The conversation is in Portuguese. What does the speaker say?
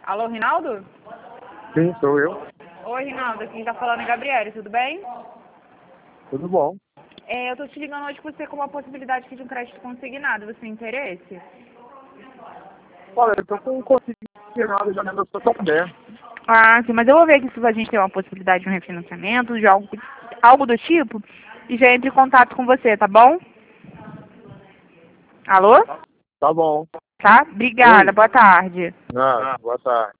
Alô, Rinaldo? Sim, sou eu. Oi, Rinaldo. Quem tá falando é Gabriele, tudo bem? Tudo bom? Eu tô te ligando hoje por você com uma possibilidade aqui de um crédito consignado. Você tem interesse? Olha, eu tô com conseguindo já na situação aberta. Ah, sim, mas eu vou ver aqui se a gente tem uma possibilidade de um refinanciamento, de algo do tipo, e já entre em contato com você, tá bom? Alô? Tá bom. Tá? Obrigada, Oi. boa tarde. Boa tarde.